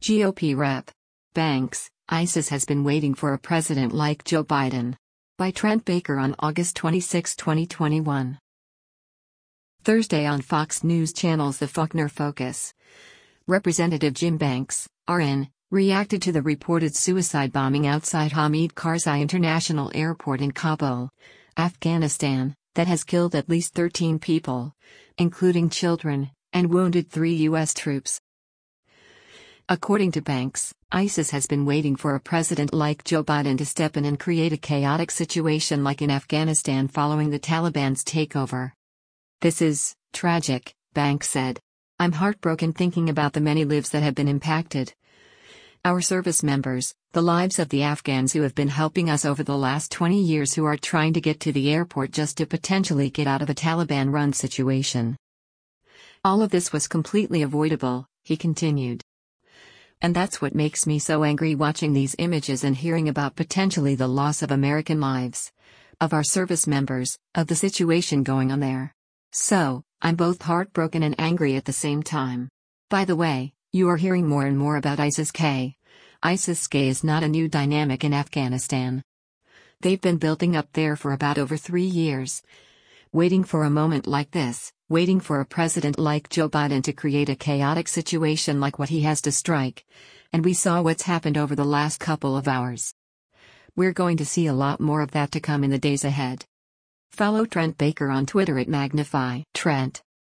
GOP Rep. Banks, ISIS has been waiting for a president like Joe Biden. By Trent Baker on August 26, 2021. Thursday on Fox News Channel's The Faulkner Focus. Representative Jim Banks, RN, reacted to the reported suicide bombing outside Hamid Karzai International Airport in Kabul, Afghanistan, that has killed at least 13 people, including children, and wounded 3 U.S. troops. According to Banks, ISIS has been waiting for a president like Joe Biden to step in and create a chaotic situation like in Afghanistan following the Taliban's takeover. "This is tragic," Banks said. "I'm heartbroken thinking about the many lives that have been impacted. Our service members, the lives of the Afghans who have been helping us over the last 20 years who are trying to get to the airport just to potentially get out of a Taliban-run situation. All of this was completely avoidable," he continued. "And that's what makes me so angry watching these images and hearing about potentially the loss of American lives, of our service members, of the situation going on there. So, I'm both heartbroken and angry at the same time. By the way, you are hearing more and more about ISIS-K. ISIS-K is not a new dynamic in Afghanistan. They've been building up there for about over 3 years. Waiting for a moment like this, waiting for a president like Joe Biden to create a chaotic situation like what he has to strike. And we saw what's happened over the last couple of hours. We're going to see a lot more of that to come in the days ahead." Follow Trent Baker on Twitter at Magnify Trent.